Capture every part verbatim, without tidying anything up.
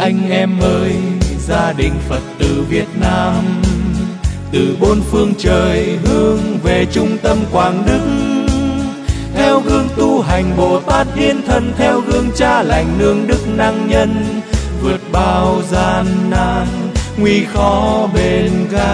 Anh em ơi, gia đình Phật tử Việt Nam từ bốn phương trời hướng về trung tâm Quảng Đức, theo gương tu hành Bồ Tát Thiên Thân, theo gương Cha Lành Nương Đức Năng Nhân, vượt bao gian nan nguy khó bền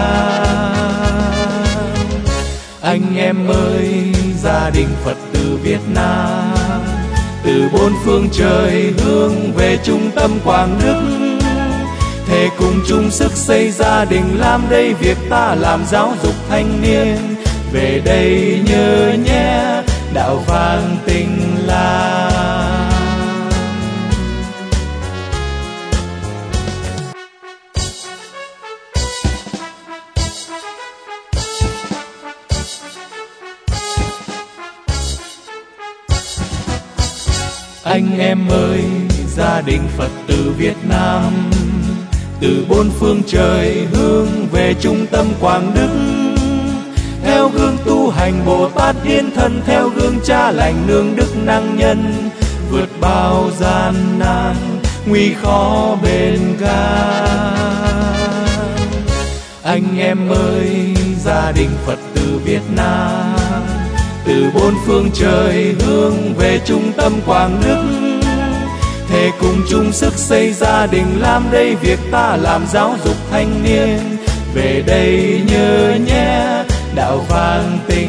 gan. Anh em ơi, gia đình Phật tử Việt Nam từ bốn phương trời hướng về trung tâm Quảng Đức, thề cùng chung sức xây gia đình, làm đây việc ta làm giáo dục thanh niên. Về đây nhớ nhé đạo vang tình làng. Anh em ơi, gia đình Phật tử Việt Nam từ bốn phương trời hướng về trung tâm Quảng Đức, theo gương tu hành Bồ Tát Thiên Thân, theo gương Cha Lành Nương Đức Năng Nhân, vượt bao gian nan nguy khó bền gan. Anh em ơi, gia đình Phật tử Việt Nam từ bốn phương trời hướng về trung tâm Quảng Đức, thề cùng chung sức xây gia đình, làm đây việc ta làm giáo dục thanh niên. Về đây nhớ nhé đạo vang tình